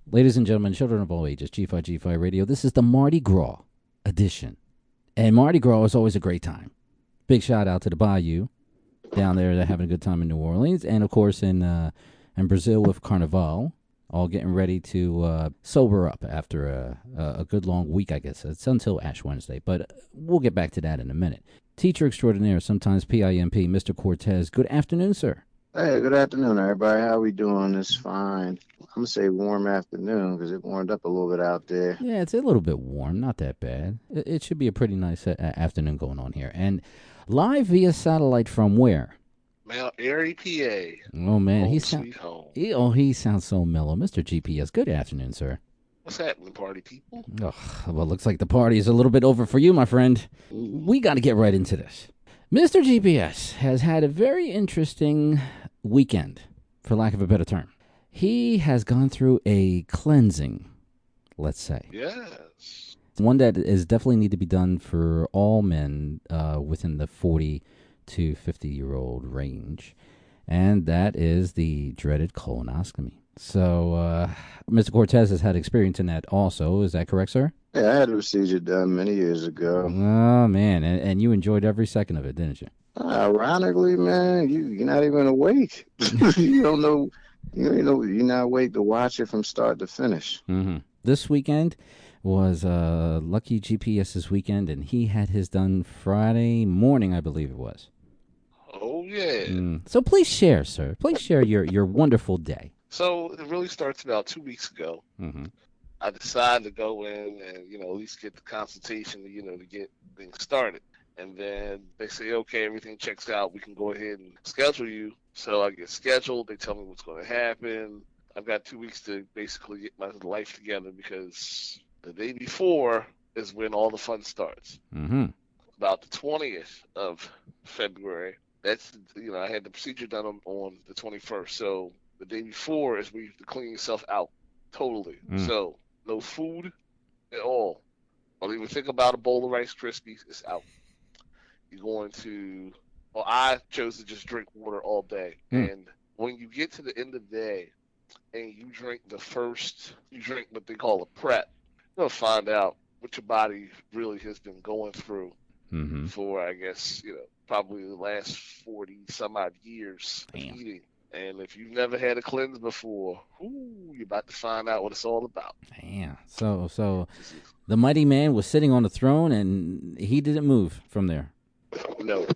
Ladies and gentlemen, children of all ages, G5 Radio, this is the Mardi Gras edition. And Mardi Gras is always a great time. Big shout out to the Bayou down there. They're having a good time in New Orleans. And, of course, in Brazil with Carnival, all getting ready to sober up after a good long week, I guess. It's until Ash Wednesday, but we'll get back to that in a minute. Teacher extraordinaire, sometimes PIMP, Mr. Cortez. Good afternoon, sir. Hey, good afternoon, everybody. How we doing? It's fine. I'm gonna say warm afternoon because it warmed up a little bit out there. Yeah, it's a little bit warm, not that bad. It should be a pretty nice afternoon going on here. And live via satellite from where? Mount Airy, PA. Oh, man. Home sweet home. He sounds so mellow. Mr. GPS, good afternoon, sir. What's happening, party people? Oh, well, it looks like the party is a little bit over for you, my friend. We got to get right into this. Mr. GPS has had a very interesting weekend, for lack of a better term. He has gone through a cleansing, let's say. Yes. One that is definitely need to be done for all men within the 40 to 50-year-old range, and that is the dreaded colonoscopy. So, Mr. Cortez has had experience in that also. Is that correct, sir? Yeah, I had a procedure done many years ago. Oh, man. And you enjoyed every second of it, didn't you? Ironically, man, you're not even awake. You don't know. You're not awake to watch it from start to finish. Mm-hmm. This weekend was Lucky GPS's weekend, and he had his done Friday morning, I believe it was. Oh, yeah. So please share, sir. Please share your wonderful day. So it really starts about 2 weeks ago. Mm-hmm. I decided to go in and, at least get the consultation, to get things started. And then they say, okay, everything checks out. We can go ahead and schedule you. So I get scheduled. They tell me what's going to happen. I've got 2 weeks to basically get my life together because the day before is when all the fun starts. Mm-hmm. About the 20th of February. That's, I had the procedure done on the 21st. So the day before is where you have to clean yourself out totally. So no food at all. Don't even think about a bowl of Rice Krispies. It's out. You're going to, I chose to just drink water all day. And when you get to the end of the day and you drink what they call a prep, you're going to find out what your body really has been going through for, I guess, probably the last 40 some odd years of eating. And if you've never had a cleanse before, you're about to find out what it's all about. Damn. So the mighty man was sitting on the throne, and he didn't move from there. No.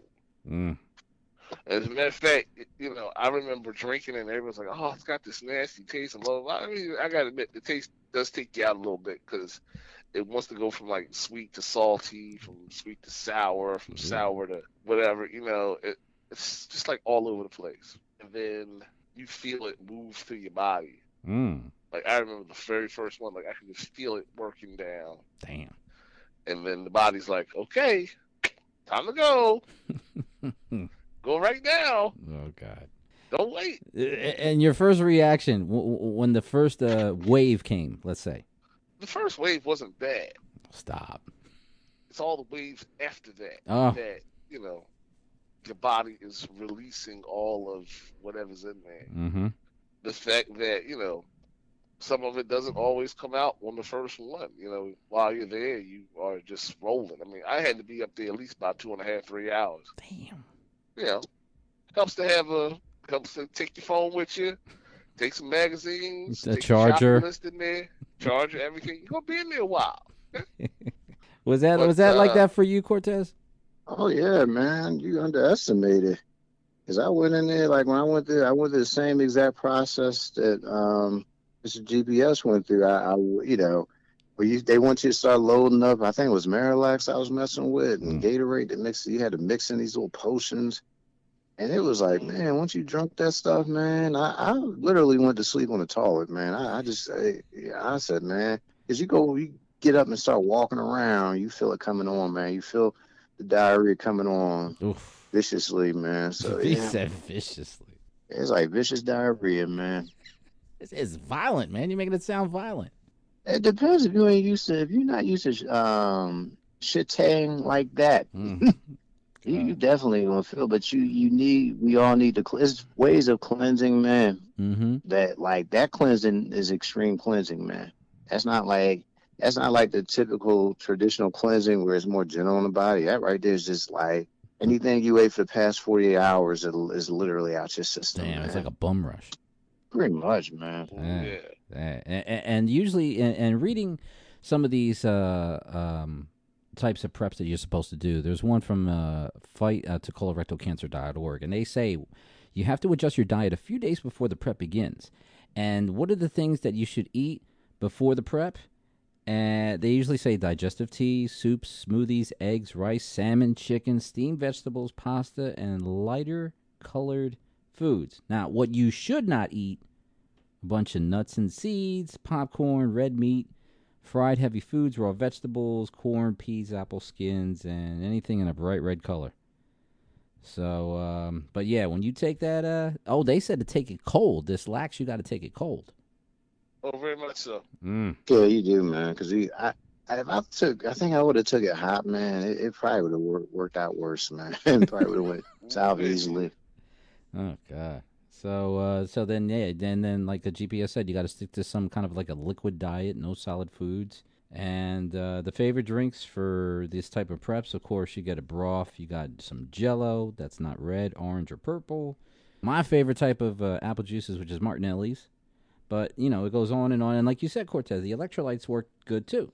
As a matter of fact, I remember drinking, and everyone's like, "Oh, it's got this nasty taste." And blah, blah, blah. I mean, I gotta admit, the taste does take you out a little bit because it wants to go from like sweet to salty, from sweet to sour, from sour to whatever. It's just like all over the place. And then you feel it move through your body. Like I remember the very first one, like I could just feel it working down. Damn. And then the body's like, okay, time to go. Go right now. Oh, God. Don't wait. And your first reaction when the first wave came, let's say? The first wave wasn't bad. Stop. It's all the waves after that. Oh. That, your body is releasing all of whatever's in there. Mm-hmm. The fact that, some of it doesn't always come out on the first one. While you're there, you are just rolling. I mean, I had to be up there at least about 2.5, 3 hours. Damn. Helps to take your phone with you, take some magazines, a take charger, your list in there, charger, everything. You're gonna be in there a while. Was that like that for you, Cortez? Oh yeah, man, you underestimated. Because I went in there when I went there the same exact process that Mr. GPS went through. They want you to start loading up. I think it was Marilax I was messing with, and Gatorade to mix. You had to mix in these little potions, and it was like, man, once you drunk that stuff, man, I literally went to sleep on the toilet, man. I said, man, because you get up and start walking around, you feel it coming on, man. You feel the diarrhea coming on viciously, man. So he said viciously. It's like vicious diarrhea, man. It's violent, man. You're making it sound violent. It depends if you're not used to shitting like that. You definitely gonna feel, but we all need to. It's ways of cleansing, man. Mm-hmm. That cleansing is extreme cleansing, man. That's not like that's not like the typical traditional cleansing where it's more gentle on the body. That right there is just like anything you ate for the past 48 hours is literally out your system. Damn, man. it's like a bum rush. Pretty much, man. Yeah. And usually, and reading some of these types of preps that you're supposed to do, there's one from fight to colorectalcancer.org, and they say you have to adjust your diet a few days before the prep begins. And what are the things that you should eat before the prep? And they usually say digestive teas, soups, smoothies, eggs, rice, salmon, chicken, steamed vegetables, pasta, and lighter colored foods. Now, what you should not eat: a bunch of nuts and seeds, popcorn, red meat, fried heavy foods, raw vegetables, corn, peas, apple skins, and anything in a bright red color. So, but yeah, when you take that, they said to take it cold. This lax, you got to take it cold. Oh, very much so. Yeah, you do, man. Because I think I would have took it hot, man. It probably would have worked out worse, man. It probably would have went south easily. Oh God. So then then like the GPS said, you got to stick to some kind of like a liquid diet, no solid foods. And the favorite drinks for this type of preps, of course, you get a broth. You got some Jello that's not red, orange, or purple. My favorite type of apple juices, which is Martinelli's. But, it goes on. And like you said, Cortez, the electrolytes work good, too.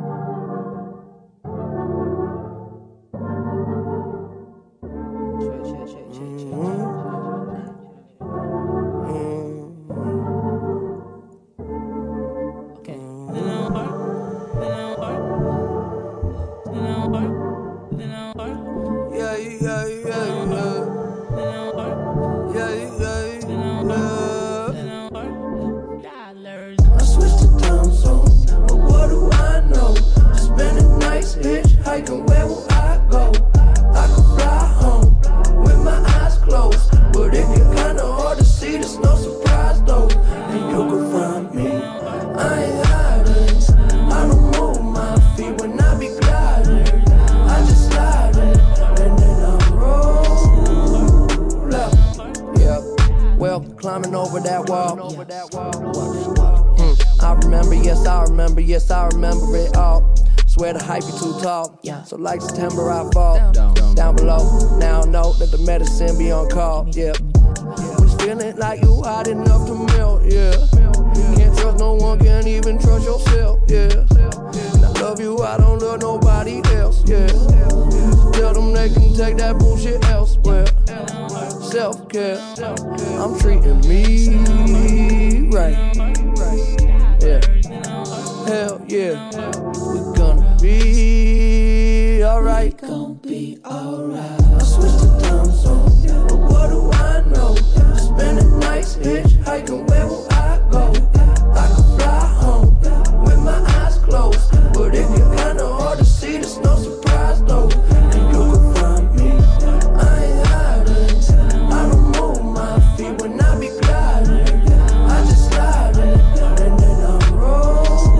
I remember it all. Swear the hype is too tall. So like September I fall down below. Now I know that the medicine be on call. Yeah. When it's feeling like you hot enough to melt. Yeah. Can't trust no one, can't even trust yourself. Yeah. And I love you, I don't love nobody else. Yeah. Tell them they can take that bullshit elsewhere. Self-care. I'm treating me right. Yeah. Hell yeah, we gonna be alright. We gon' be alright. I switch the time zone, but what do I know? Spending nights hitchhiking, where will I go? I could fly home with my eyes closed, but if you're kinda hard to see, there's no surprise though. And you can find me, I ain't hiding. I don't move my feet when I be gliding. I just slide in, and then I roll.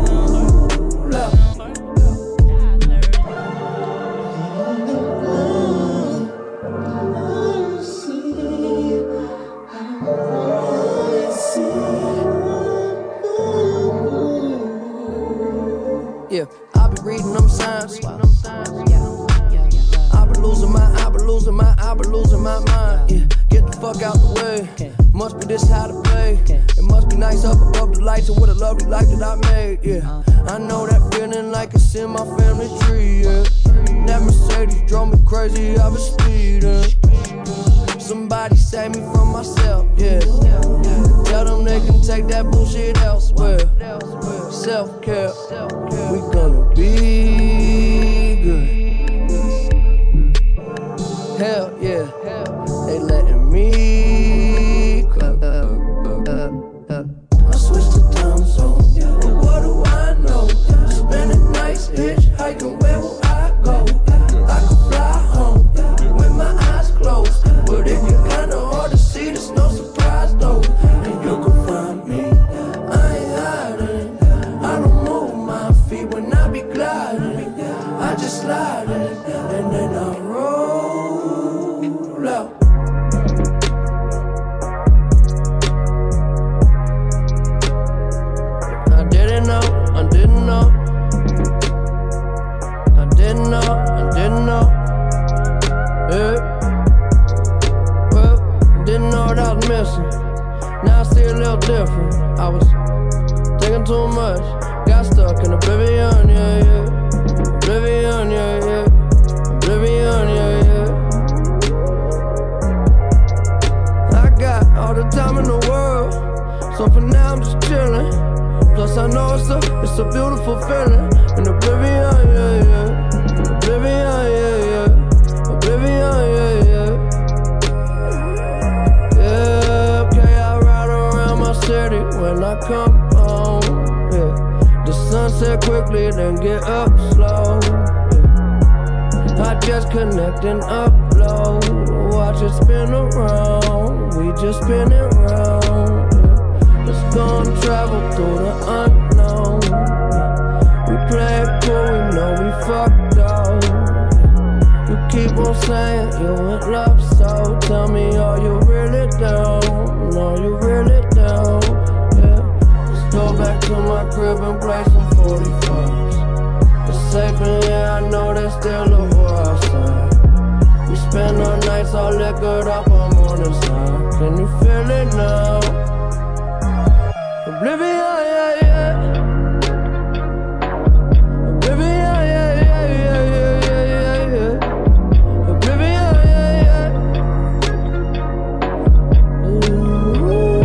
Yeah, I be reading them signs. I be losing my mind. Yeah, get the fuck out the way. Must be this how to play. It must be nice up above the lights and what a lovely life that I made. Yeah, I know that feeling like it's in my family tree. Yeah, that Mercedes drove me crazy. I was speeding. Somebody save me from myself. Yeah, tell them they can take that bullshit elsewhere. Self-care, we gonna be good. Hell yeah, they letting me go. I switched the time zone, but what do I know? Spending nights hitchhiking, where will I go? I could fly home with my eyes closed, but if you're kinda hard to see, there's no surprise though. And you can find me, I ain't hiding. I don't move my feet when I be gliding. I just slide in, and then I roll. missing. Now I see a little different. I was taking too much, got stuck in oblivion, yeah, yeah. Oblivion, yeah, yeah. Oblivion, yeah, yeah. I got all the time in the world, so for now I'm just chilling. Plus I know it's a beautiful feeling. In oblivion, yeah, yeah. Oblivion, yeah, yeah. Oblivion, yeah, yeah. Yeah, okay, I ride around my city when I come home, yeah. The sunset quickly, then get up slow, yeah. I just connect and upload. Watch it spin around, we just spin it round, yeah. Let's go and travel through the unknown, yeah. We play it cool, we know we fucked up, yeah. You keep on saying you in love, so tell me, are you really down? Are you really down? Yeah. Let's go back to my crib and play some 45s. It's safe in here, I know there's still a war outside. We spend our nights all liquored up on morning side. Can you feel it now? Oblivion, yeah, yeah. Oblivion, yeah, yeah, yeah, yeah, yeah, yeah. Oblivion, yeah, yeah. Ooh.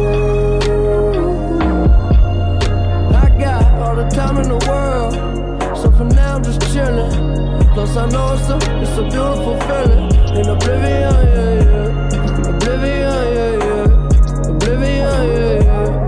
I got all the time in the world, so for now I'm just chilling. Plus I know it's a beautiful feeling. In oblivion, yeah, yeah. Oblivion, yeah, yeah. Oblivion, yeah, yeah.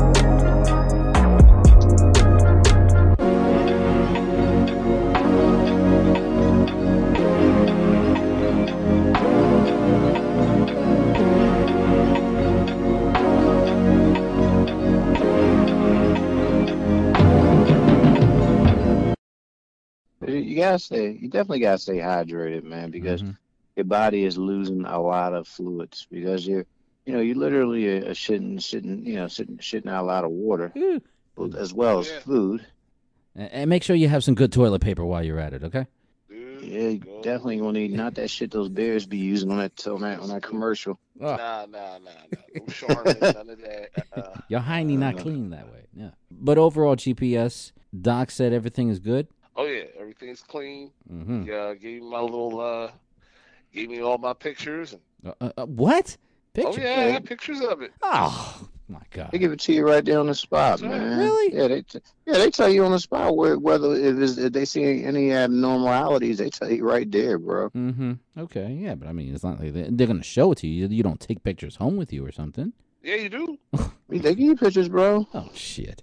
You definitely gotta stay hydrated, man, because your body is losing a lot of fluids because you literally are shitting out a lot of water as well as food. And make sure you have some good toilet paper while you're at it, okay? Yeah, you definitely gonna need not that shit those bears be using on that commercial. Oh. Nah. No Charmin, none of that. Your hiney not clean that way. Yeah. But overall, GPS, Doc said everything is good. Oh yeah, everything's clean. Yeah, gave me all my pictures. And... what? Pictures? Oh yeah, I have pictures of it. Oh my God! They give it to you right there on the spot, man. Really? Yeah, they tell you on the spot whether if they see any abnormalities, they tell you right there, bro. Okay, yeah, but I mean, it's not like they're gonna show it to you. You don't take pictures home with you or something. Yeah, you do. They give you pictures, bro. Oh shit!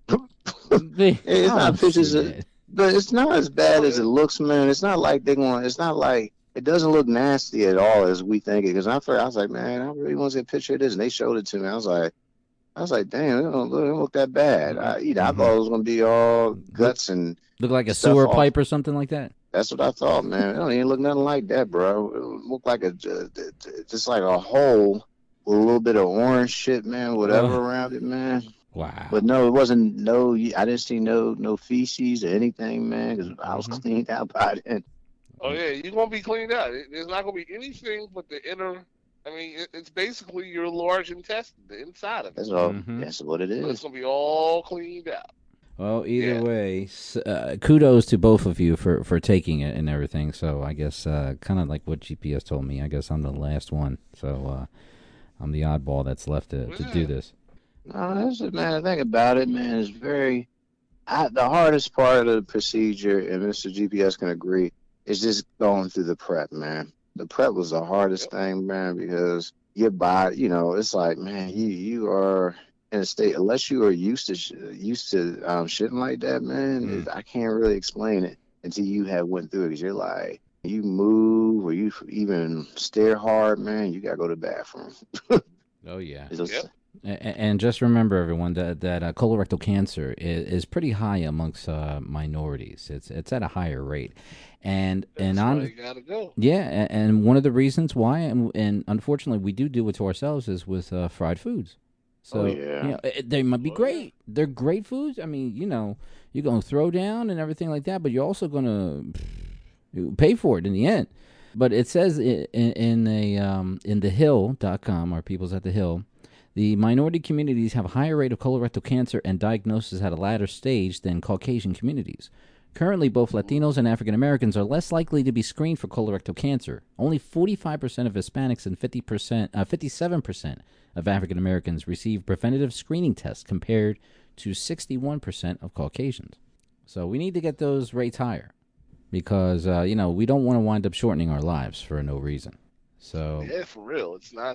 It's not pictures. But it's not as bad as it looks, man. It's not like it doesn't look nasty at all as we think it. Because I was like, man, I really want to see a picture of this, and they showed it to me. I was like, damn, it don't look that bad. I thought it was gonna be all guts and look like a sewer pipe or something like that. That's what I thought, man. It don't even look nothing like that, bro. It looked like just like a hole with a little bit of orange shit, man, whatever around it, man. Wow. But no, it wasn't I didn't see no feces or anything, man, because I was cleaned out by then. Oh, yeah, you're going to be cleaned out. There's not going to be anything but the inner, it's basically your large intestine, the inside of it. That's all. That's what it is. But it's going to be all cleaned out. Well, either way, kudos to both of you for taking it and everything. So I guess kind of like what GPS told me, I guess I'm the last one. So I'm the oddball that's left to do this. No, that's it, man. The thing about it, man, is the hardest part of the procedure, and Mr. GPS can agree, is just going through the prep, man. The prep was the hardest thing, man, because your body, it's like, man, you are in a state, unless you are used to shitting like that, man. I can't really explain it until you have went through it, because you're like, you move or you even stare hard, man, you gotta go to the bathroom. Oh yeah. And just remember, everyone, that colorectal cancer is pretty high amongst minorities. It's at a higher rate, and you gotta go. Yeah, and one of the reasons why, and unfortunately we do it to ourselves, is with fried foods. So they might be great. They're great foods. I mean, you're gonna throw down and everything like that, but you're also gonna pay for it in the end. But it says in thehill.com, our peoples at the Hill, the minority communities have a higher rate of colorectal cancer and diagnosis at a later stage than Caucasian communities. Currently, both Latinos and African Americans are less likely to be screened for colorectal cancer. Only 45% of Hispanics and 57% of African Americans receive preventative screening tests compared to 61% of Caucasians. So we need to get those rates higher because, we don't want to wind up shortening our lives for no reason. So yeah, for real. It's not,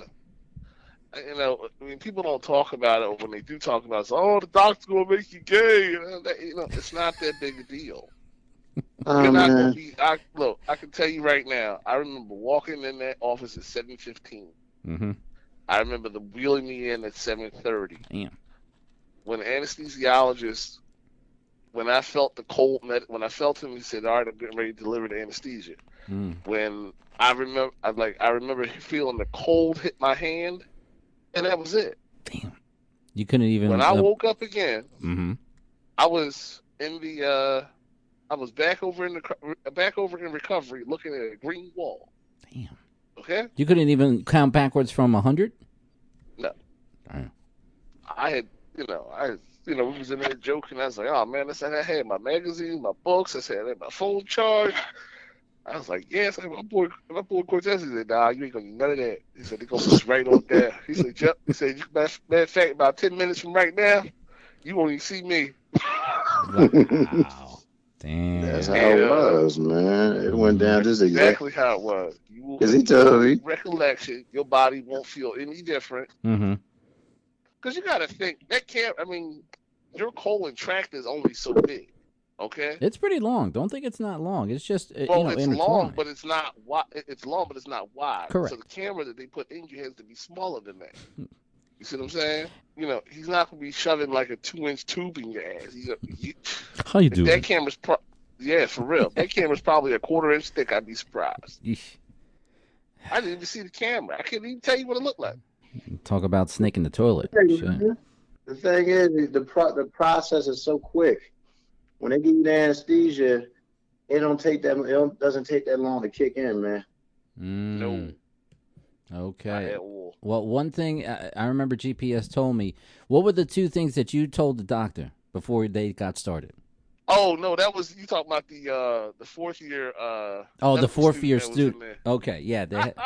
people don't talk about it, or when they do talk about it, the doctor's going to make you gay. It's not that big a deal. You're not going to be, look, I can tell you right now, I remember walking in that office at 7:15. Mm-hmm. I remember them wheeling me in at 7:30. Damn. When the anesthesiologist, when I felt when I felt him, he said, "All right, I'm getting ready to deliver the anesthesia." When I remember feeling the cold hit my hand, and that was it. Damn. You couldn't even. When I woke up again, mm-hmm. I was in the. I was back over in recovery, looking at a green wall. Damn. Okay. You couldn't even count backwards from 100? No. Damn. I had, we was in there joking. I was like, oh man, I had my magazine, my books. I said I had my phone charged. I was like, yes. My boy Cortez, he said, nah, you ain't gonna do none of that. He said, they're gonna put you right on there. He said, yep. He said, matter of fact, about 10 minutes from right now, you won't even see me. Wow. Damn. That's how it was, man. It went down just exactly how it was. Because he told me. Recollection, your body won't feel any different. Mm-hmm. Because you got to think, your colon tract is only so big, okay? It's pretty long. Don't think it's not long. It's just, it's long, but it's not wide. It's long, but it's not wide. Correct. So the camera that they put in you has to be smaller than that. You see what I'm saying? He's not going to be shoving like a 2-inch tube in your ass. How you doing? That camera's for real. That camera's probably a 1/4-inch thick. I'd be surprised. Yeesh. I didn't even see the camera. I can't even tell you what it looked like. Talk about snake in the toilet. The thing is, the process is so quick. When they give you the anesthesia, it doesn't take that long to kick in, man. No. Okay. Well, one thing I remember GPS told me. What were the two things that you told the doctor before they got started? Oh no, that was you talking about the 4th year. The 4th year student. Okay, yeah.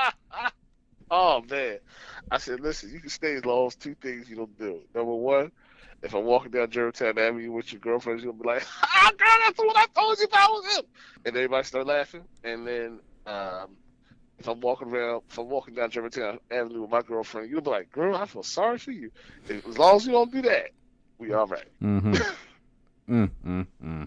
Oh man, I said, listen, you can stay as long as 2 things you don't do. Number 1, if I'm walking down Germantown Avenue with your girlfriend, you'll be like, girl, that's what I told you about was him, and everybody start laughing. And then if I'm walking down Germantown Avenue with my girlfriend, you'll be like, girl, I feel sorry for you. As long as you don't do that, we all right. Mm-hmm.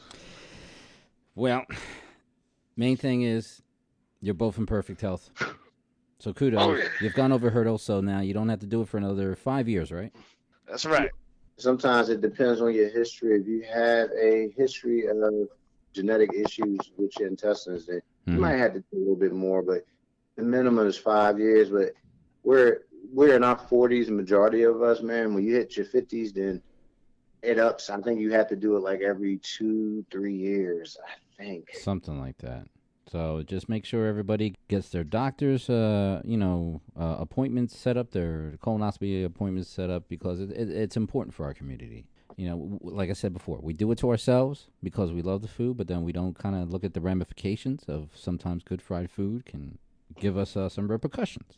Well, main thing is you're both in perfect health. So kudos. Oh, yeah. You've gone over hurdles, so now you don't have to do it for another 5 years, right? That's right. Sometimes it depends on your history. If you have a history of genetic issues with your intestines, then you might have to do a little bit more, but the minimum is 5 years. But we're in our 40s, the majority of us, man. When you hit your 50s, then it ups. I think you have to do it like every 2-3 years, I think. Something like that. So just make sure everybody gets their doctor's, appointments set up, their colonoscopy appointments set up, because it's important for our community. Like I said before, we do it to ourselves because we love the food, but then we don't kind of look at the ramifications of sometimes good fried food can give us some repercussions.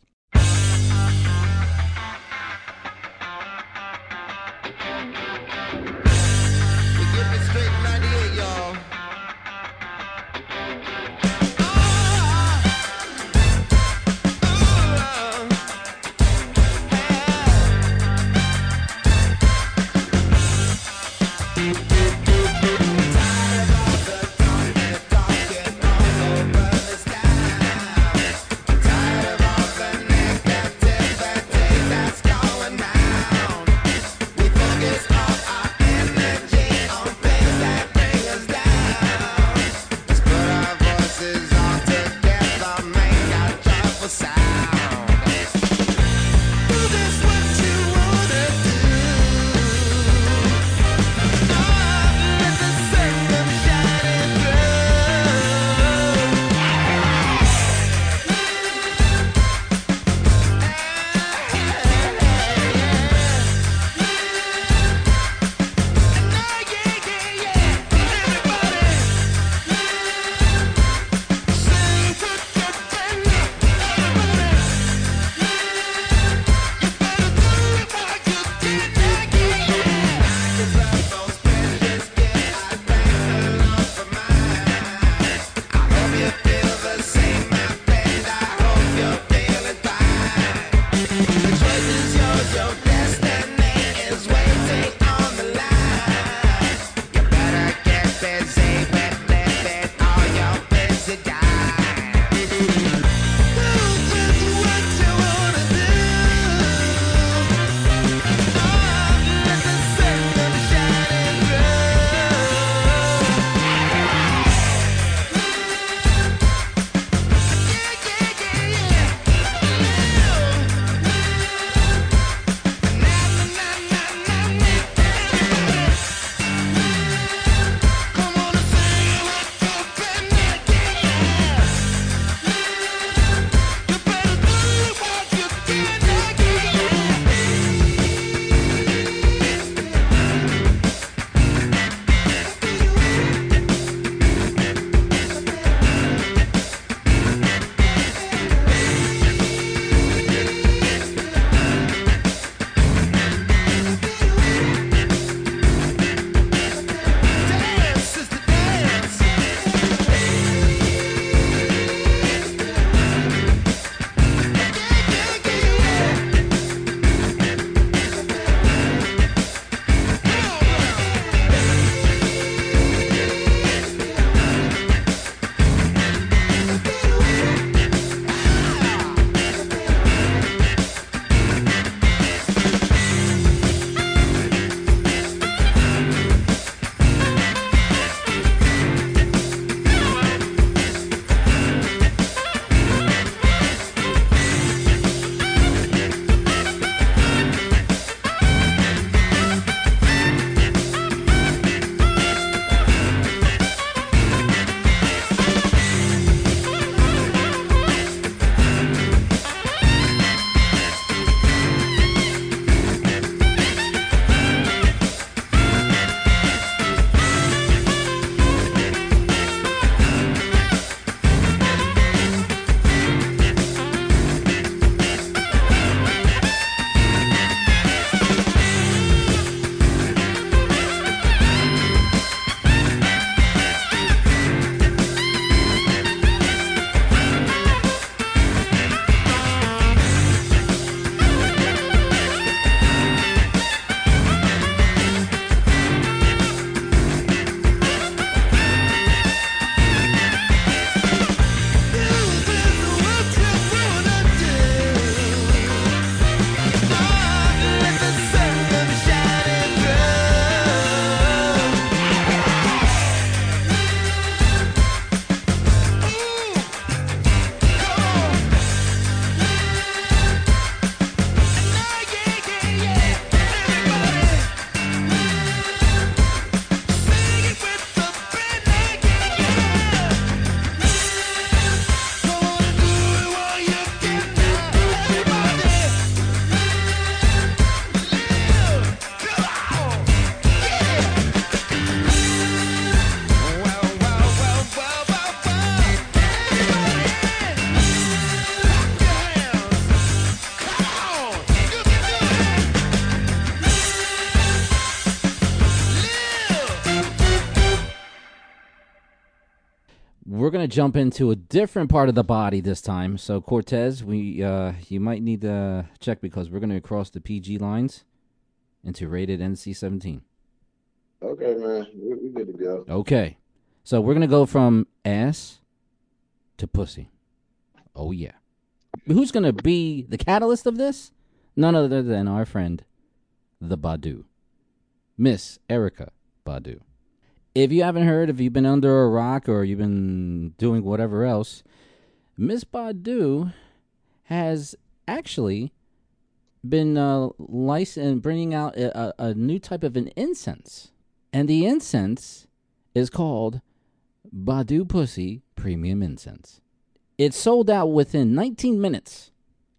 we're going to jump into a different part of the body this time. So, Cortez, you might need to check because we're going to cross the PG lines into rated NC-17. Okay, man. We good to go. Okay. So, we're going to go from ass to pussy. Oh, yeah. Who's going to be the catalyst of this? None other than our friend, the Badu. Miss Erykah Badu. If you haven't heard, if you've been under a rock or you've been doing whatever else, Miss Badu has actually been licensed, bringing out a new type of an incense. And the incense is called Badu Pussy Premium Incense. It sold out within 19 minutes.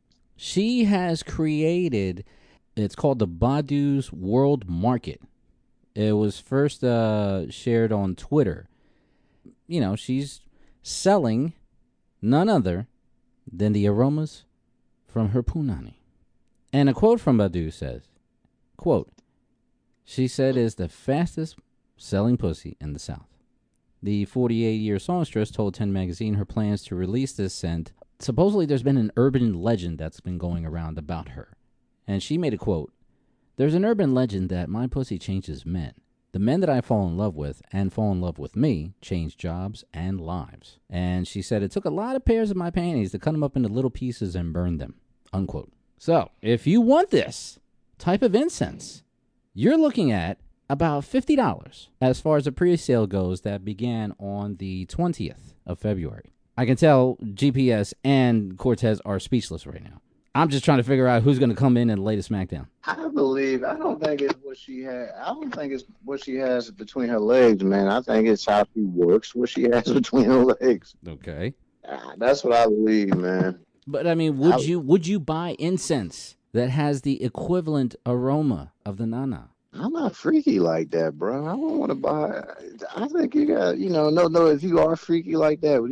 She has created, it's called the Badu's World Market. It was first shared on Twitter. You know, she's selling none other than the aromas from her punani. And a quote from Badu says, quote, she said is the fastest selling pussy in the South. The 48-year songstress told 10 Magazine her plans to release this scent. Supposedly there's been an urban legend that's been going around about her. And she made a quote, there's an urban legend that my pussy changes men. The men that I fall in love with and fall in love with me change jobs and lives. And she said it took a lot of pairs of my panties to cut them up into little pieces and burn them, unquote. So if you want this type of incense, you're looking at about $50 as far as the pre-sale goes that began on the 20th of February. I can tell GPS and Cortez are speechless right now. I'm just trying to figure out who's going to come in and lay the smackdown. I don't think it's what she had. I don't think it's what she has between her legs, man. I think it's how she works, what she has between her legs. Okay. That's what I believe, man. But I mean, would you buy incense that has the equivalent aroma of the nana? I'm not freaky like that, bro. I don't want to buy. I think you got, no. If you are freaky like that,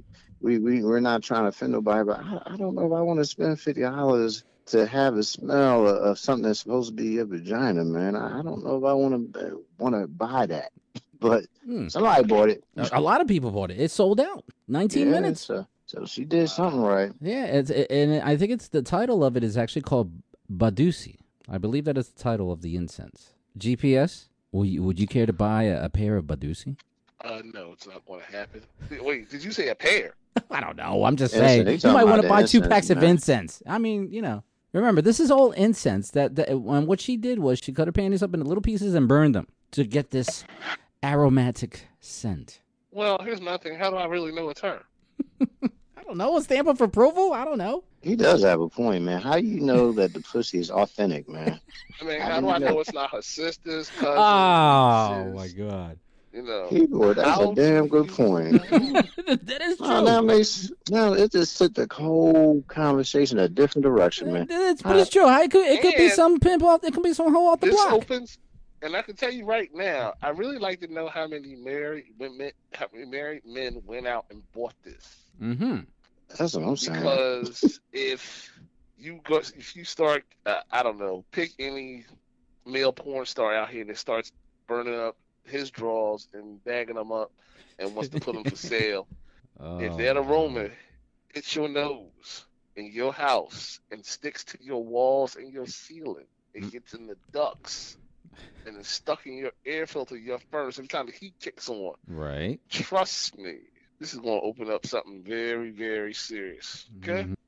we're not trying to offend nobody, but I don't know if I want to spend $50 to have the smell of something that's supposed to be a vagina, man. I don't know if I want to buy that, but somebody bought it. A lot of people bought it. It sold out 19 minutes. So she did something right. Yeah, and I think it's the title of it is actually called Badusi. I believe that is the title of the incense. GPS, would you care to buy a pair of Badusi? No, it's not going to happen. Wait, did you say a pair? I don't know. I'm just saying. You might want to buy 2 packs of incense. I mean, remember, this is all incense. And what she did was she cut her panties up into little pieces and burned them to get this aromatic scent. Well, here's nothing. How do I really know it's her? I don't know. A stamp of approval? I don't know. He does have a point, man. How do you know that the pussy is authentic, man? I mean, how do I know it's not her sister's cousin? Oh, my God. Keyboard, that's a damn good point. That is true. Now it just took the whole conversation a different direction, man. But it's true. It could be some pimp off. It could be some hoe off the block. Opens, and I can tell you right now, I really like to know how many married men went out and bought this. Mm-hmm. That's what I'm saying. Because if you start, I don't know, pick any male porn star out here that starts burning up his drawers and bagging them up and wants to put them for sale. If that aroma hits your nose in your house and sticks to your walls and your ceiling, it gets in the ducts and it's stuck in your air filter, your furnace, every time the heat kicks on. Right. Trust me, this is going to open up something very, very serious. Okay? Mm-hmm.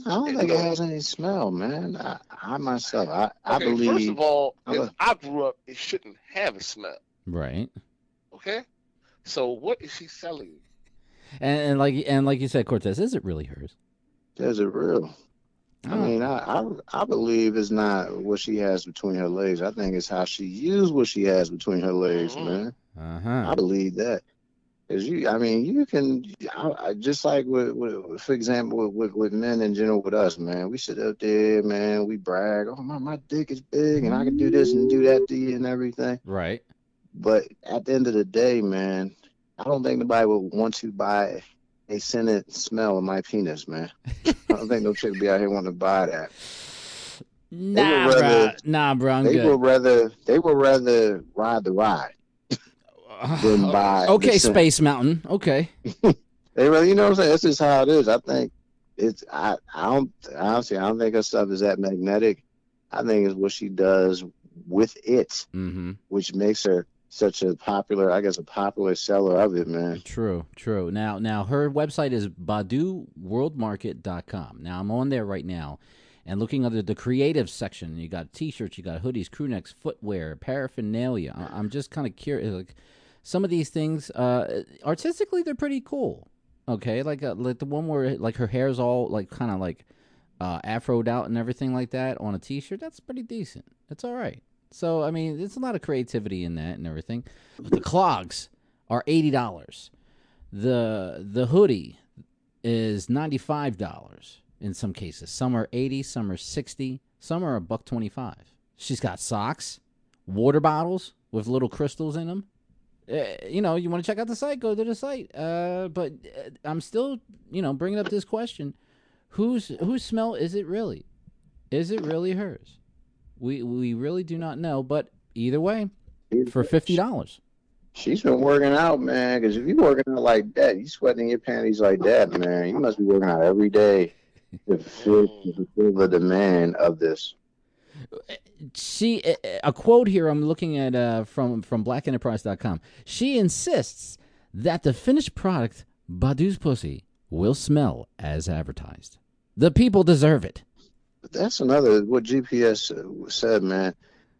I don't think it has any smell, man. I myself, I Okay, believe. first of all, if I grew up, it shouldn't have a smell. Right. Okay, so what is she selling? And like you said, Cortez, is it really hers? Is it real? I mean, I believe it's not what she has between her legs. I think it's how she used what she has between her legs, man. I believe that. Cause I mean, you can, just like for example, with men in general, with us, man, we sit up there, man, we brag, oh my dick is big, and I can do this and do that to you and everything. Right. But at the end of the day, man, I don't think nobody would want to buy a scented smell of my penis, man. I don't think no chick be out here wanting to buy that. Nah, bro, I'm good. They would rather ride the ride than buy. Okay, Space Mountain. Okay. They really, you know what I'm saying? That's just how it is. I think it's. I don't honestly. I don't think her stuff is that magnetic. I think it's what she does with it, which makes her such a popular, I guess, a popular seller of it, man. True. Now her website is BaduWorldMarket.com. Now I'm on there right now, and looking under the creative section, you got T-shirts, you got hoodies, crew necks, footwear, paraphernalia. I'm just kind of curious. Like, some of these things, artistically, they're pretty cool. Okay, like the one where like her hair's all like kind of like afroed out and everything like that on a T-shirt. That's pretty decent. It's all right. So I mean, there's a lot of creativity in that and everything. But the clogs are $80. The hoodie is $95 in some cases. Some are $80, some are $60, some are $125. She's got socks, water bottles with little crystals in them. You know, you want to check out the site, go to the site. But I'm still, bringing up this question: whose smell is it really? Is it really hers? We really do not know. But either way, for $50, she's been working out, man. Because if you're working out like that, you sweating your panties like that, man. You must be working out every day to fulfill the demand of this. She a quote here I'm looking at from blackenterprise.com. She insists that the finished product, Badu's pussy, will smell as advertised. The people deserve it. That's another what GPS said, man.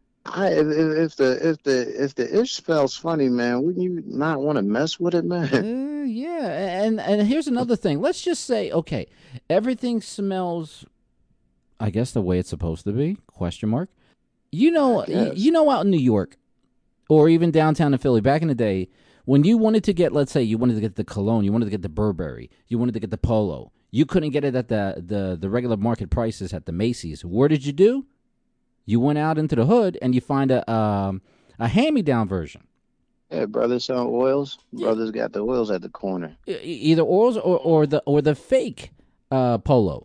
If the ish smells funny, man, wouldn't you not want to mess with it, man? Yeah, and here's another thing. Let's just say, okay, everything smells, I guess, the way it's supposed to be? Question mark. Out in New York, or even downtown in Philly, back in the day, when you wanted to get, let's say, you wanted to get the cologne, you wanted to get the Burberry, you wanted to get the Polo, you couldn't get it at the regular market prices at the Macy's. What did you do? You went out into the hood and you find a hand-me-down version. Yeah, brothers selling oils. Brothers got the oils at the corner. Either oils or the fake Polo.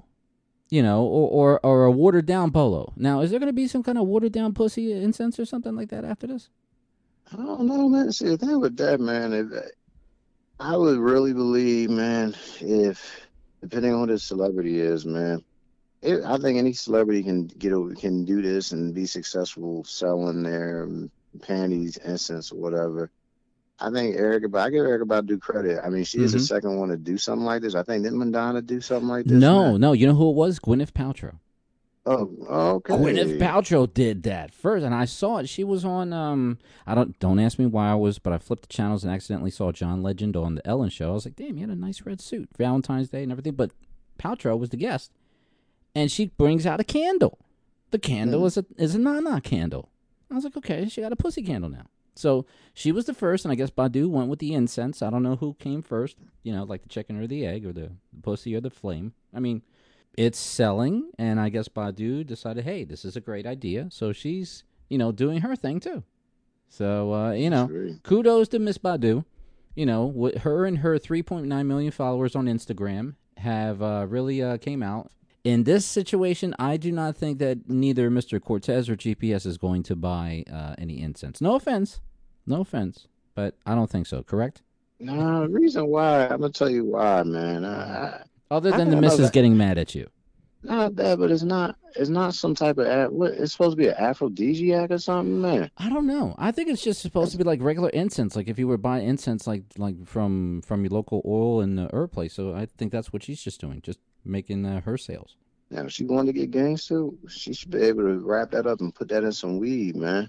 Or a watered down Polo. Now, is there going to be some kind of watered down pussy incense or something like that after this? I don't know, man. See, the thing with that, man, I would really believe, man, if depending on who the celebrity is, man, I think any celebrity can do this and be successful selling their panties, incense, or whatever. I think I give Erykah Badu credit. I mean, she is the second one to do something like this. I think didn't Madonna do something like this? No. You know who it was? Gwyneth Paltrow. Oh, okay. Gwyneth Paltrow did that first, and I saw it. She was on. Don't ask me why but I flipped the channels and accidentally saw John Legend on the Ellen Show. I was like, damn, he had a nice red suit, Valentine's Day and everything. But Paltrow was the guest, and she brings out a candle. The candle is a na-na candle. I was like, okay, she got a pussy candle now. So she was the first, and I guess Badu went with the incense. I don't know who came first, like the chicken or the egg or the pussy or the flame. I mean, it's selling, and I guess Badu decided, hey, this is a great idea. So she's, doing her thing too. So, kudos to Miss Badu. Her and her 3.9 million followers on Instagram have really came out. In this situation, I do not think that neither Mr. Cortez or GPS is going to buy any incense. No offense, but I don't think so. Correct? No, the reason why, I'm going to tell you why, man. Other than the missus getting mad at you. Not that, but it's not some type of, it's supposed to be an aphrodisiac or something, man. I don't know. I think it's just supposed to be like regular incense, like if you were buying incense like from your local oil and herb place. So I think that's what she's just doing, just making her sales. Now, if she wanted to get gangster, she should be able to wrap that up and put that in some weed, man.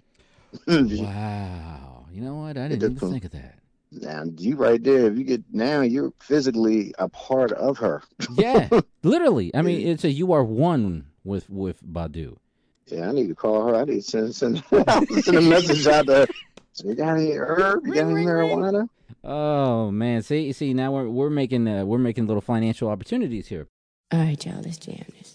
Wow. You know what? I didn't even think of that. Now, you right there. If you get now, you're physically a part of her. Yeah, literally. I mean, it's you are one with Badu. Yeah, I need to call her. I need to send a message out there. So you got any herb? You got any marijuana? Oh man, see, now we're making little financial opportunities here. All right, y'all, let's jam this.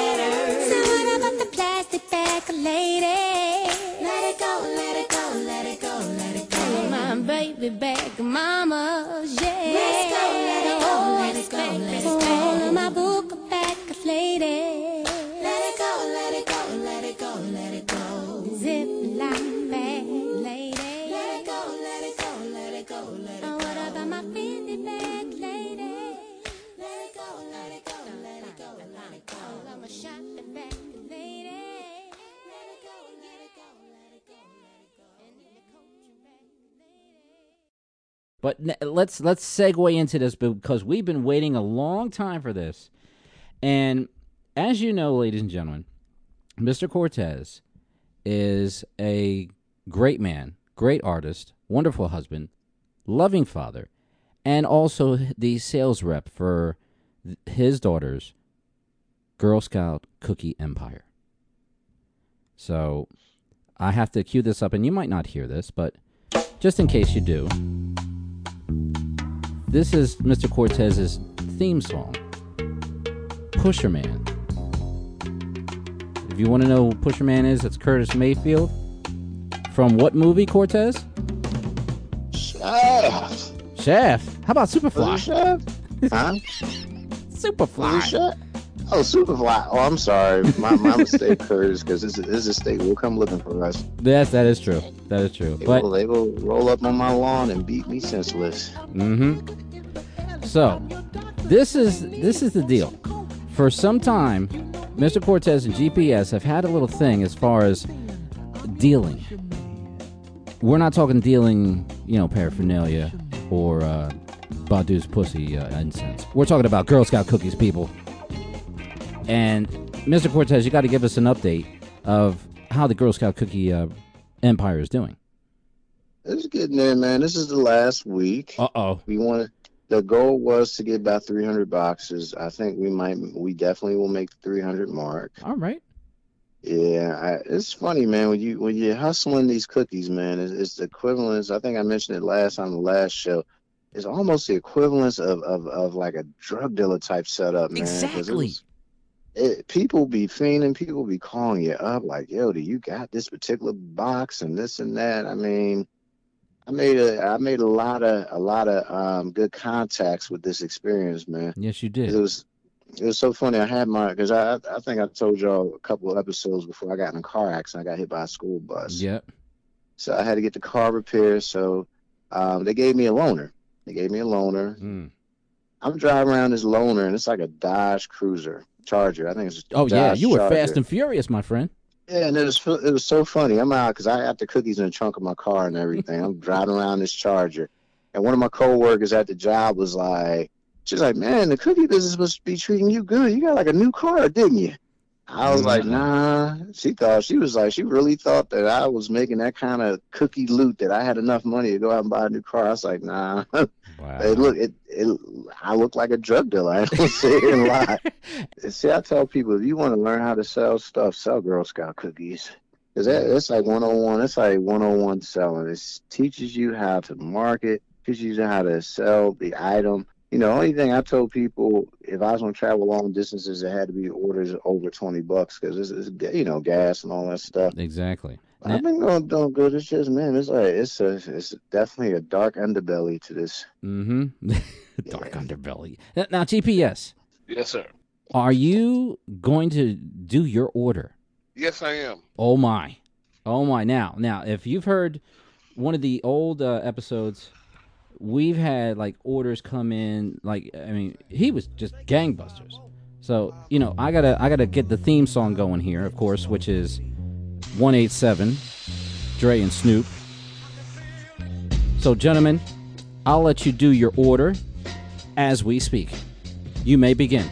Let it go, let it go, let it go. baby back, mama's, yeah. Let's go, let's go. Oh, my book back, lady. Let it go, let it go, let it go, let it go. Zip line bag, lady. Let it go, let it go, let it go, let it go. What about my Fendi bag, lady? Let it go, let it go, let it go, let it go. I'm a shopping bag, lady. Let it go, let it go, let it go, let it go. And in the coaching bag, lady. But let's segue into this because we've been waiting a long time for this. And as you know, ladies and gentlemen, Mr. Cortez is a great man, great artist, wonderful husband, loving father, and also the sales rep for his daughter's Girl Scout Cookie Empire. So I have to cue this up, and you might not hear this, but just in case you do, this is Mr. Cortez's theme song, Pusher Man. If you want to know who Pusher Man is, it's Curtis Mayfield. From what movie, Cortez? Shaft. Shaft. How about Superfly? Was it Shaft? Huh? Superfly. Was it Shaft? Oh, Superfly. Oh, I'm sorry. My mistake, Curtis, because this is a state will come looking for us. Yes, that is true. That is true. They will roll up on my lawn and beat me senseless. Mm-hmm. So, this is the deal. For some time, Mr. Cortez and GPS have had a little thing as far as dealing. We're not talking dealing, paraphernalia or Badu's pussy incense. We're talking about Girl Scout cookies, people. And Mr. Cortez, you got to give us an update of how the Girl Scout cookie empire is doing. It's getting there, man. This is the last week. Uh-oh. The goal was to get about 300 boxes. I think we definitely will make the 300 mark. All right. Yeah, it's funny, man. When you're hustling these cookies, man, it's the equivalence. I think I mentioned it last on the last show. It's almost the equivalence of like a drug dealer type setup, man. Exactly. People be fiending, people be calling you up like, yo, do you got this particular box and this and that? I mean, I made a lot of good contacts with this experience, man. Yes, you did. It was so funny. I had because I think I told y'all a couple of episodes before I got in a car accident. I got hit by a school bus. Yep. So I had to get the car repaired. So they gave me a loaner. Mm. I'm driving around this loaner, and it's like a Dodge Cruiser Charger. I think it's Oh, Dodge yeah. You were Charger. fast and furious, my friend. Yeah, and it was so funny. I'm out because I got the cookies in the trunk of my car and everything. I'm driving around this Charger, and one of my coworkers at the job was like, she's like, man, the cookie business must be treating you good. You got like a new car, didn't you? I was like, nah. She really thought that I was making that kind of cookie loot, that I had enough money to go out and buy a new car. I was like, nah. Wow. I look like a drug dealer. I don't sit here and lie. See, I tell people, if you want to learn how to sell stuff, sell Girl Scout cookies. Because it's like 101. It's like 101 selling. It teaches you how to market, teaches you how to sell the item. Only thing I told people, if I was going to travel long distances, it had to be orders over $20 because it's gas and all that stuff. Exactly. I've been doing good. It's just, man, it's definitely a dark underbelly to this. Mm-hmm. Dark underbelly. Now, GPS. Yes, sir. Are you going to do your order? Yes, I am. Oh my. Now, if you've heard one of the old episodes, we've had like orders come in. He was just gangbusters. So I gotta get the theme song going here, of course, which is 187, Dre and Snoop. So, gentlemen, I'll let you do your order as we speak. You may begin.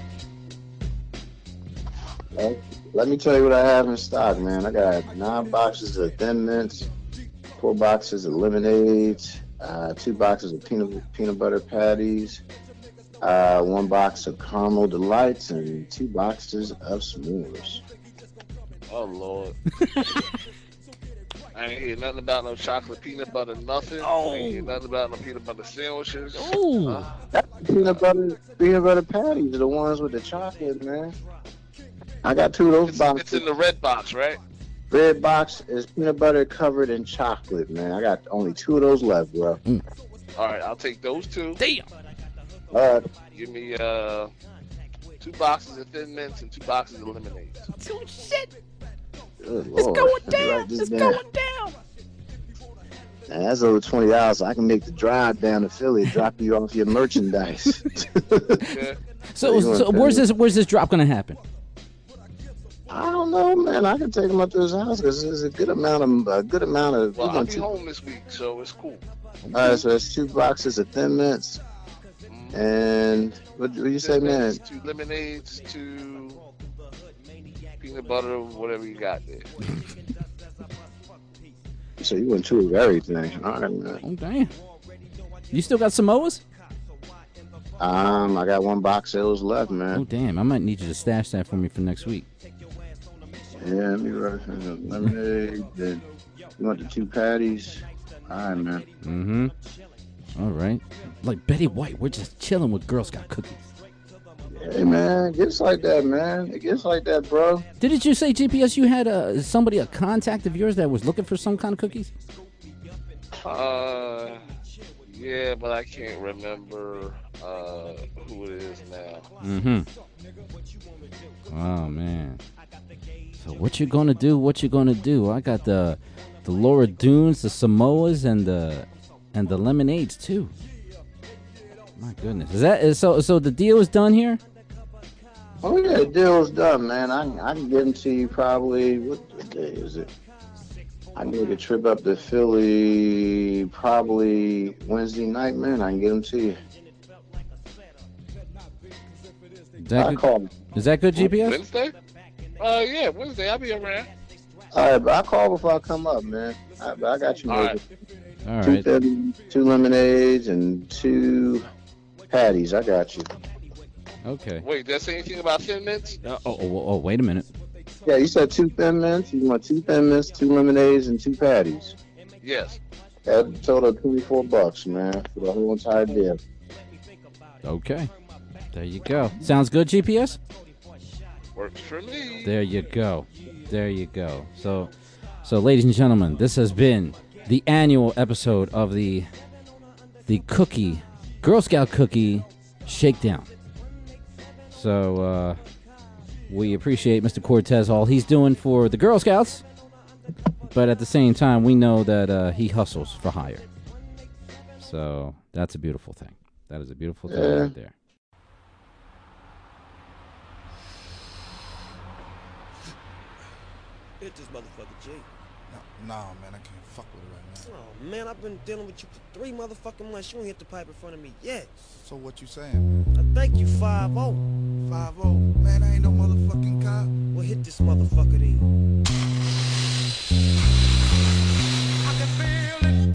Let me tell you what I have in stock, man. I got 9 boxes of Thin Mints, 4 boxes of lemonades, 2 boxes of peanut butter patties, 1 box of caramel delights, and 2 boxes of s'mores. Oh, Lord. I ain't hear nothing about no chocolate peanut butter nothing. Oh. I ain't hear nothing about no peanut butter sandwiches. Ooh. Peanut butter patties are the ones with the chocolate, man. I got 2 of those boxes. It's in the red box, right? red box is peanut butter covered in chocolate, man. I got only 2 of those left, bro. All right, I'll take those 2. Damn. Give me 2 boxes of Thin Mints and 2 boxes of lemonade. Oh, shit. Good It's Lord. going Let me down. write this It's down. going down. Man, that's over $20. So I can make the drive down to Philly, drop you off your merchandise. Yeah. So where's this drop gonna happen? I don't know, man. I can take him up to his house because there's a good amount of. Well, I'll be home this week, so it's cool. All right, so it's 2 boxes of Thin Mints, and what you say, man? 2 lemonades, 2 peanut butter, whatever you got there. So you went 2 of everything. All right, man. Oh damn. You still got Samoas? I got 1 box of those left, Oh man. damn. I might need you to stash that for me for next week. Yeah, let me write lemonade. Then you want the 2 patties? All right, man. Mm-hmm. All right. Like Betty White, we're just chilling with Girl Scout cookies. Hey, man, it gets like that, man. It gets like that, bro. Didn't you say, GPS, you had a contact of yours that was looking for some kind of cookies? Yeah, but I can't remember who it is now. Mm-hmm. Oh man. So what you gonna do? What you gonna do? I got the Laura Dunes, the Samoas, and the lemonades too. My goodness. So the deal is done here? Oh yeah, the deal's done, man. I can get them to you probably. What day is it? I can make a trip up to Philly probably Wednesday night, man. I can get them to you. Is that good, GPS? Wednesday? Yeah, Wednesday. I'll be around. All right, but I'll call before I come up, man. I got you, All right. All right. 2 lemonades and 2 patties. I got you. Okay. Wait, did I say anything about Thin Mints? Oh, wait a minute. Yeah, you said 2 Thin Mints. You want 2 Thin Mints, 2 lemonades, and 2 patties. Yes. That total $24, man, for the whole entire deal. Okay. There you go. Sounds good, GPS? Works for me. There you go. There you go. So ladies and gentlemen, this has been the annual episode of the cookie, Girl Scout cookie shakedown. So we appreciate Mr. Cortez, all he's doing for the Girl Scouts, but at the same time, we know that he hustles for hire. So that's a beautiful thing. That is a beautiful thing right there. Hit this motherfucker, G. Nah, man, I can't fuck with it right now. Oh, man, I've been dealing with you for 3 motherfucking months. You ain't hit the pipe in front of me yet. So what you saying? I thank you, 5-0. 5-0. Man, I ain't no motherfucking cop. Well, hit this motherfucker then. I can feel it.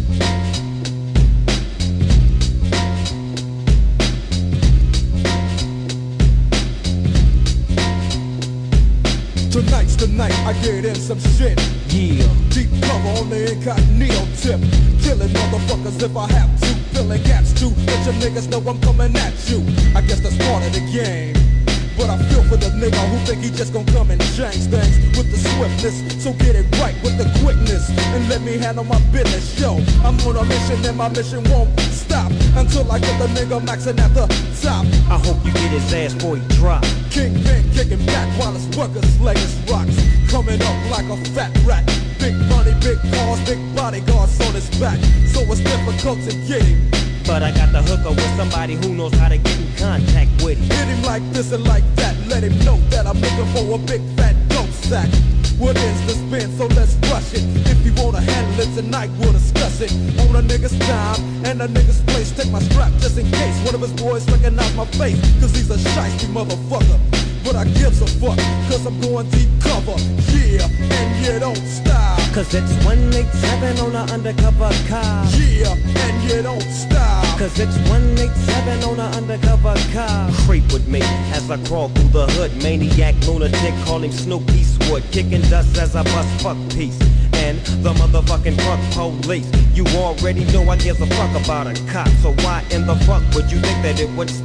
Tonight's the night I get in some shit. Yeah. Deep cover on the incognito tip. Killing motherfuckers if I have to. Filling gaps too. Let your niggas know I'm coming at you. I guess that's part of the game. But I feel for the nigga who think he just gon' come and change things with the swiftness. So get it right with the quickness and let me handle my business. Yo, I'm on a mission and my mission won't stop until I get the nigga maxing at the top. I hope you get his ass before he drop. Kingpin kicking back while his workers lay his rocks. Coming up like a fat rat. Big money, big cars, big bodyguards on his back. So it's difficult to get him. But I got the hooker with somebody who knows how to get in contact with him. Hit him like this and like that. Let him know that I'm looking for a big fat dope sack. What is the spin? So let's rush it. If you wanna handle it tonight, we'll discuss it. On a nigga's time and a nigga's place. Take my strap just in case one of his boys recognize my face. Cause he's a shiesty motherfucker. But I gives a fuck, cause I'm going deep cover. Yeah, and you don't stop. Cause it's 187 on an undercover car. Yeah, and you don't stop. Cause it's 187 on an undercover car. Creep with me as I crawl through the hood. Maniac, lunatic, call him Snoop Eastwood. Kicking dust as I bust fuck peace. And the motherfucking fuck police. You already know I give a fuck about a cop. So why in the fuck would you think that it would stop?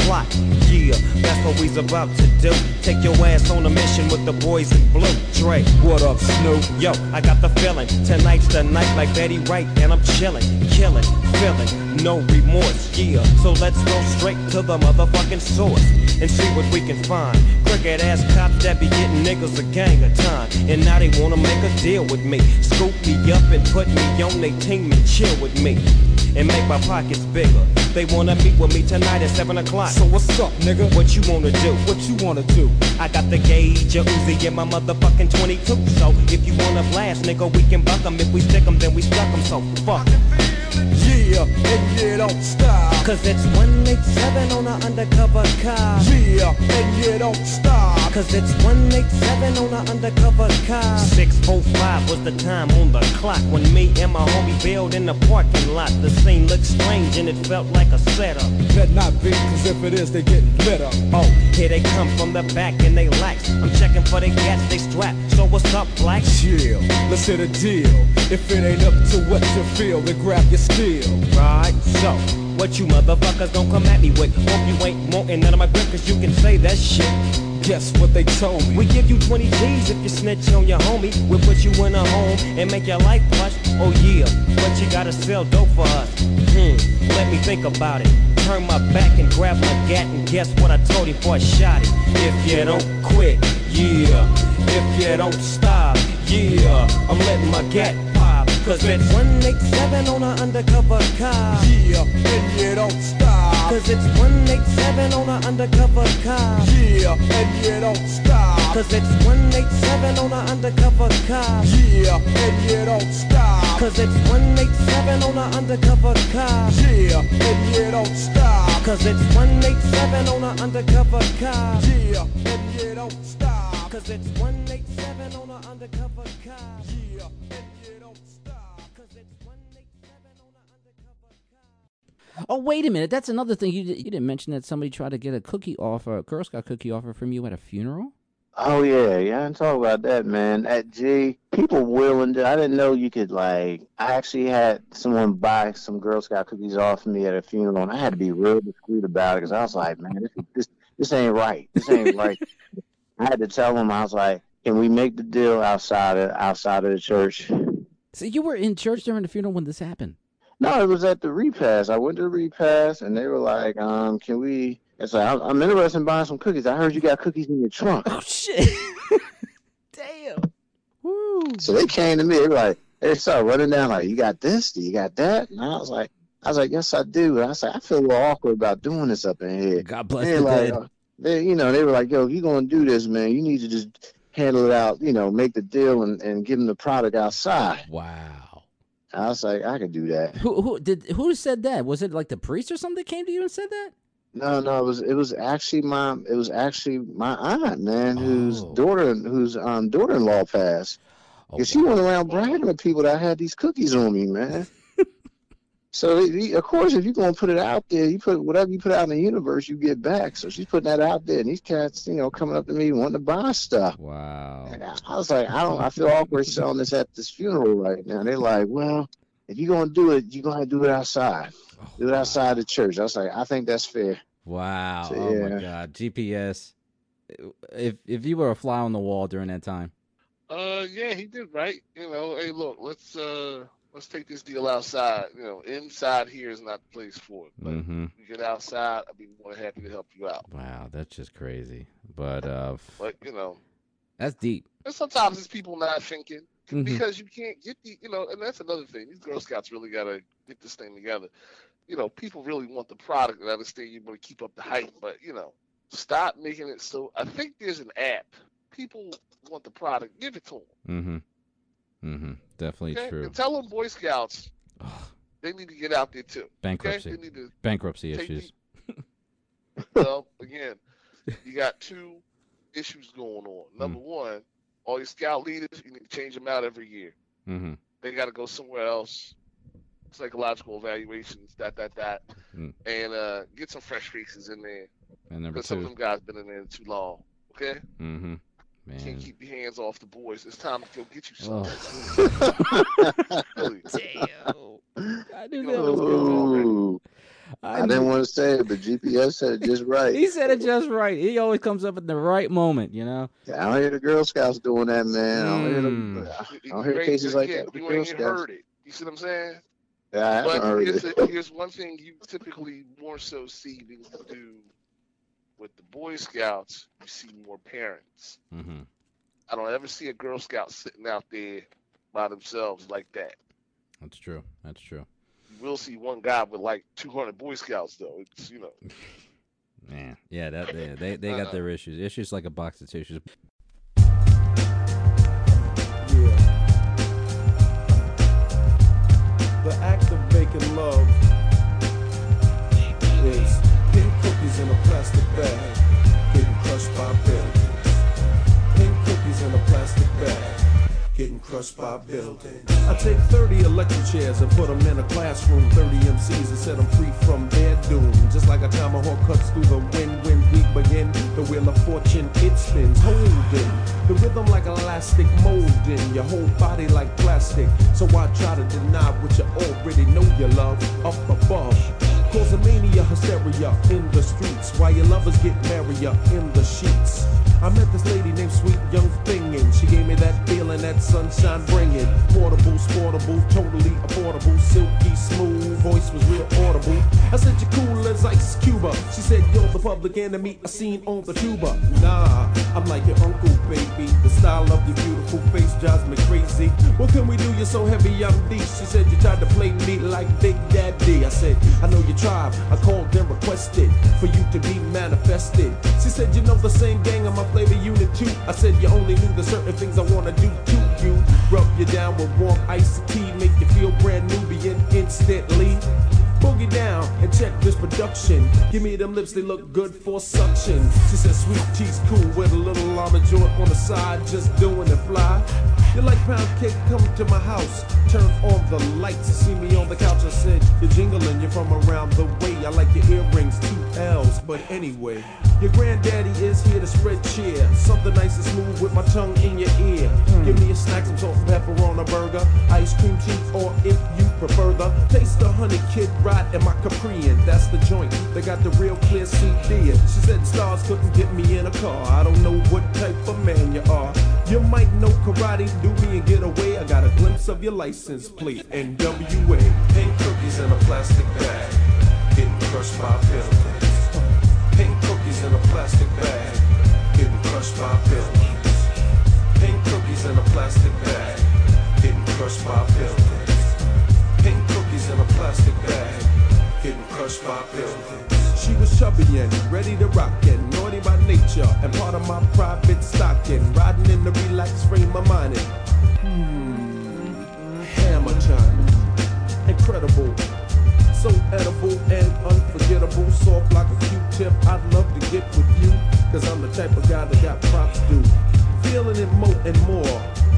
plot. Yeah, that's what we's about to do. Take your ass on a mission with the boys in blue. Dre, What up, Snoop? yo, I got the feeling. Tonight's the night like Betty Wright, and I'm chilling, killing, feeling, no remorse. Yeah, so let's go straight to the motherfucking source and see what we can find. Crooked ass cops that be getting niggas a gang of time, and now they wanna make a deal with me. Scoop me up and put me on their team and chill with me, and make my pockets bigger. They wanna meet with me tonight at 7 o'clock. So what's up, nigga? What you wanna do? What you wanna do? I got the gauge, a Uzi in my motherfucking 22. So if you wanna blast, nigga, we can buck 'em. If we stick 'em, then we stuck 'em. So fuck. Yeah, and yeah, don't stop. Cause it's 187 on an undercover car. Yeah, and yeah, don't stop. Cause it's 187 on an undercover car. 6:05 was the time on the clock when me and my homie bailed in the parking lot. The scene looked strange and it felt like a setup. Better not be, cause if it is, they getting lit up. Oh, here they come from the back and they lax. I'm checking for the gas, they strap. So what's up, black? Chill, let's hit a deal. If it ain't up to what you feel, then grab your steel. Right, so what you motherfuckers don't come at me with? Hope you ain't wanting none of my grip, cause you can say that shit. Guess what they told me? We give you 20 G's if you snitch on your homie. We'll put you in a home and make your life plush. Oh yeah, but you gotta sell dope for us. Let me think about it. Turn my back and grab my gat, and guess what I told him before I shot it? If you don't quit, yeah. If you don't stop, yeah. I'm letting my gat pop. Cause it's 187 on an undercover car. Yeah, and yeah, don't stop. Cause it's 187 on an undercover car. Yeah, and yeah, don't stop. Cause it's 187 on an undercover car. Yeah, and yeah, don't stop. Cause it's 187 on an undercover car. Yeah, and yeah, don't stop. Cause it's 187 on an undercover car. Yeah, and yeah, don't stop. Cause it's 187 on an undercover car. Yeah, and yeah, don't stop. Cause it's 187 on an undercover car. Oh, wait a minute. That's another thing. You didn't mention that somebody tried to get a cookie offer, a Girl Scout cookie offer from you at a funeral? Oh yeah, I didn't talk about that, man. At G, people willing to. I didn't know you could I actually had someone buy some Girl Scout cookies off me at a funeral, and I had to be real discreet about it because I was like, man, this ain't right. This ain't right. I had to tell them, I was like, can we make the deal outside of the church? So you were in church during the funeral when this happened? No, it was at the repast. I went to the repast, and they were like, can we? It's like, I'm interested in buying some cookies. I heard you got cookies in your trunk. Oh, shit. Damn. Woo. So they came to me. They were like, they started running down like, you got this? Do you got that? And I was like, yes, I do. And I was like, I feel a little awkward about doing this up in here. God bless the dead. They were like, yo, if you're going to do this, man, you need to just handle it out, make the deal and give them the product outside. Wow. I was like, I could do that. Who said that? Was it like the priest or something that came to you and said that? No, it was actually my aunt, man, whose daughter-in-law passed. Because she went around bragging to people that I had these cookies on me, man. So of course, if you're gonna put it out there, you put whatever you put out in the universe, you get back. So she's putting that out there, and these cats, coming up to me wanting to buy stuff. Wow. And I was like, I feel awkward selling this at this funeral right now. And they're like, well, if you're gonna do it, you're gonna do it outside. Do it outside the church. I was like, I think that's fair. Wow. So, oh my God. GPS. If you were a fly on the wall during that time. Yeah, he did right. Hey, look, let's take this deal outside. Inside here is not the place for it. But if you get outside, I'd be more than happy to help you out. Wow, that's just crazy. But that's deep. And sometimes it's people not thinking because you can't get and that's another thing. These Girl Scouts really gotta get this thing together. People really want the product, and I understand you want to keep up the hype, but stop making it so. I think there's an app. People want the product, give it to them. Definitely true. And tell them Boy Scouts they need to get out there too. Bankruptcy. Okay? They need to bankruptcy issues. Well, again, you got two issues going on. Number one, all your scout leaders, you need to change them out every year. They got to go somewhere else. Psychological evaluations, and get some fresh faces in there. And number because some of two, them guys been in there too long. Okay. Man. Can't keep your hands off the boys. It's time to go get you some. Damn. I knew that was going on. I time. I didn't want to say it, but GPS said it just right. He said it just right. He always comes up at the right moment, you know. Yeah, I don't hear the Girl Scouts doing that, man. I don't hear cases like that. You ain't heard it. You see what I'm saying? Yeah, I haven't heard it. Here's one thing you typically more so see than you do with the Boy Scouts. You see more parents. Mm-hmm. I don't ever see a Girl Scout sitting out there by themselves like that. That's true. That's true. You will see one guy with like 200 Boy Scouts, though. It's, you know. Man, yeah, they got their issues. Issues like a box of tissues. The act of making love is pink cookies in a plastic bag, getting crushed by buildings. Pink cookies in a plastic bag, getting crushed by buildings. I take 30 electric chairs and put them in a classroom, 30 MCs and set them free from their doom. Just like a tomahawk cuts through the wind when we begin, the wheel of fortune, it spins, holding the rhythm like elastic, molding your whole body like plastic. So I try to deny what you already know you love up above. Cause a mania, hysteria in the streets, while your lovers get merrier in the sheets. I met this lady named Sweet Young Thing, and she gave me that feeling, that sunshine bringing. Portable, sportable, totally affordable, silky smooth, voice was real audible. I said, you're cool as Ice Cuba. She said, you're the public enemy I seen on the tuba. Nah, I'm like your uncle, baby. The style of your beautiful face drives me crazy. What can we do? You're so heavy, I'm deep. She said, you tried to play me like Big Daddy. I said, I know your tribe. I called and requested for you to be manifested. She said, you know the same gang on my flavor unit too. I said, you only knew the certain things I wanna do to you. Rub you down with warm iced tea, make you feel brand Nubian instantly. Boogie down and check this production. Give me them lips, they look good for suction. She said sweet tea's cool with a little llama joint on the side, just doing it fly. You like pound cake, come to my house. Turn on the lights, see me on the couch. I said, you're jingling, you're from around the way. I like your earrings, 2 L's, but anyway. Your granddaddy is here to spread cheer. Something nice and smooth with my tongue in your ear. Give me a snack, some salt and pepper on a burger. Ice cream cheese, or if you prefer the taste of honey kid ride in my Caprian. That's the joint, they got the real clear CD. She said stars couldn't get me in a car. I don't know what type of man you are. You might know karate, do me and get away. I got a glimpse of your license plate, NWA. Pink cookies in a plastic bag, getting crushed by buildings. Pink cookies in a plastic bag, getting crushed by buildings. Pink cookies in a plastic bag, getting crushed by buildings. Pink cookies in a plastic bag, getting crushed by buildings. She was chubby and ready to rock and naughty by nature, and part of my private stocking, riding in the relaxed frame of mind. Hammer time, incredible, so edible and unforgettable, soft like a Q-tip. I'd love to get with you, cause I'm the type of guy that got props due. Feeling it more and more.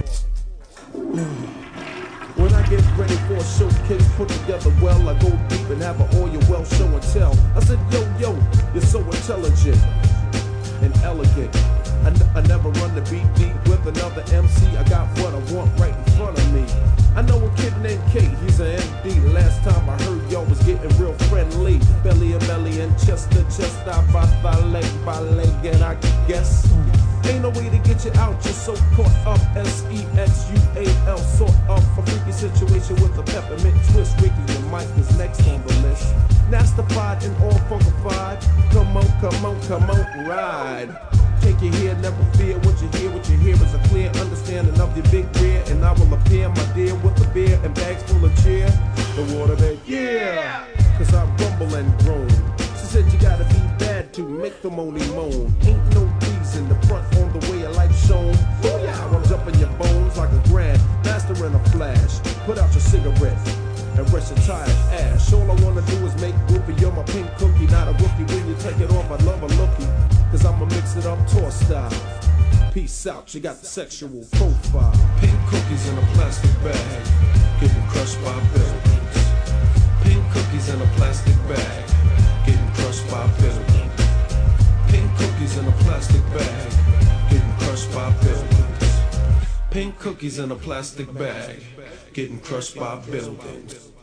When I get ready for a showcase put together well, I go deep and have an oil well show and tell. I said, yo, you're so intelligent and elegant. I never run the beat deep with another MC. I got what I want right in front of me. I know a kid named Kate, he's an MD. Last time I heard y'all was getting real friendly. Belly and belly and chest to chest, I by leg, and I guess ain't no way to get you out, you're so caught up. SEXUAL, sort of a freaky situation with a peppermint twist. Ricky and Mike is next on the list. Nastified and all funkified. Come on, ride. Take your here, never fear what you hear is a clear understanding of your big rear. And I will appear, my dear, with a beer and bags full of cheer. The water bag, yeah, cause I rumble and groan. She said you gotta be bad to make the money moan. Ain't no reason to front on the way of life shown. Oh yeah, I'm jumping your bones like a grand master in a flash. Put out your cigarette and rest your tired ass. All I wanna do is make whoopee. You're my pink cookie, not a rookie. When you take it off, I love a lookie, cause I'ma mix it up tour style. Peace out, you got the sexual profile. Pink cookies in a plastic bag, getting crushed by buildings. Pink cookies in a plastic bag, getting crushed by buildings. Pink cookies in a plastic bag, getting crushed by buildings. Pink cookies in a plastic bag, getting crushed by buildings.